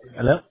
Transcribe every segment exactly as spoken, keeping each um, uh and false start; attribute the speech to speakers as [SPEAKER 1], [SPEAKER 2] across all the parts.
[SPEAKER 1] Hello?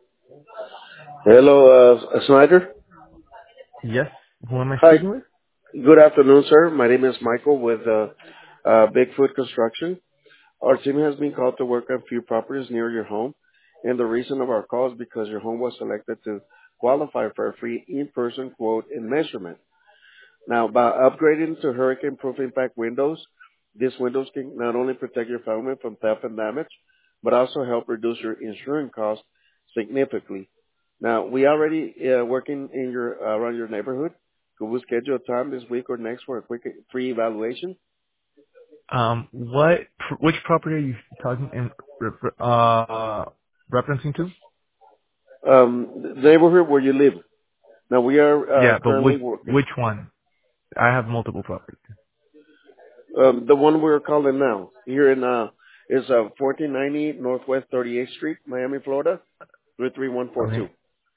[SPEAKER 2] Hello, uh, Snyder.
[SPEAKER 1] Yes. Who am I
[SPEAKER 2] Hi.
[SPEAKER 1] speaking with?
[SPEAKER 2] Good afternoon, sir. My name is Michael with uh, uh, Bigfoot Construction. Our team has been called to work on a few properties near your home, and the reason of our call is because your home was selected to qualify for a free in-person quote and measurement. Now, by upgrading to hurricane-proof impact windows, these windows can not only protect your family from theft and damage, but also help reduce your insurance costs significantly. Now, we already uh, working in your uh, around your neighborhood. Could we schedule a time this week or next for a quick free evaluation?
[SPEAKER 1] Um, what, pr- which property are you talking in, re- uh, referencing to?
[SPEAKER 2] Um, the neighborhood where you live. Now, we are uh,
[SPEAKER 1] Yeah, but which,
[SPEAKER 2] currently working.
[SPEAKER 1] which one? I have multiple properties.
[SPEAKER 2] Um, the one we're calling now here in uh, is uh, fourteen ninety Northwest thirty-eighth Street, Miami, Florida, three three one four two.
[SPEAKER 1] Okay.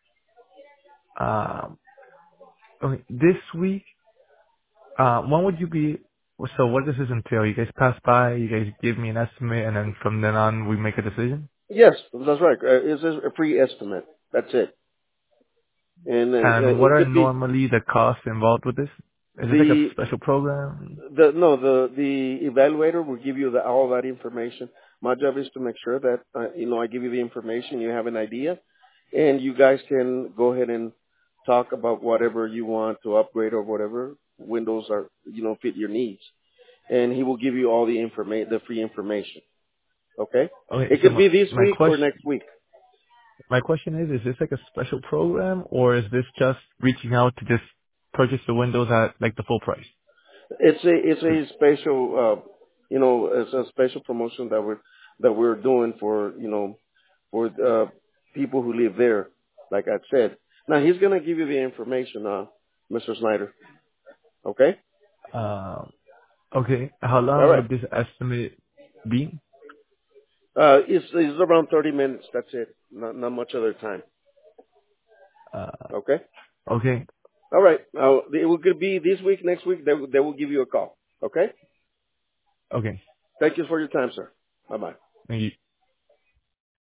[SPEAKER 1] Um, okay. This week, uh, when would you be, so what does this entail? You guys pass by, you guys give me an estimate, and then from then on we make a decision?
[SPEAKER 2] Yes, that's right. Uh, it's a free estimate. That's it. And uh,
[SPEAKER 1] And what
[SPEAKER 2] it
[SPEAKER 1] are
[SPEAKER 2] could be
[SPEAKER 1] normally the costs involved with this? Is this like a
[SPEAKER 2] the
[SPEAKER 1] special program?
[SPEAKER 2] the no the the evaluator will give you the, all that information. My job is to make sure that uh, you know I give you the information, you have an idea, and you guys can go ahead and talk about whatever you want to upgrade or whatever windows are you know fit your needs. And he will give you all the informa- the free information. Okay,
[SPEAKER 1] Okay,
[SPEAKER 2] it
[SPEAKER 1] so
[SPEAKER 2] could
[SPEAKER 1] my,
[SPEAKER 2] be this
[SPEAKER 1] my
[SPEAKER 2] week or
[SPEAKER 1] question,
[SPEAKER 2] next week.
[SPEAKER 1] My question is, is this like a special program or is this just reaching out to just purchase the windows at like the full price?
[SPEAKER 2] It's a it's a special uh you know it's a special promotion that we're that we're doing for you know for uh people who live there, like I said. Now he's gonna give you the information, uh, Mister Snyder. Okay.
[SPEAKER 1] Um, okay. How
[SPEAKER 2] All
[SPEAKER 1] long
[SPEAKER 2] right.
[SPEAKER 1] would this estimate be?
[SPEAKER 2] Uh, it's it's around thirty minutes. That's it. Not not much other time.
[SPEAKER 1] Uh,
[SPEAKER 2] Okay.
[SPEAKER 1] okay.
[SPEAKER 2] All right. Now it will could be this week, next week. They will- they will give you a call. Okay.
[SPEAKER 1] Okay.
[SPEAKER 2] Thank you for your time, sir. Bye bye.
[SPEAKER 1] Thank you.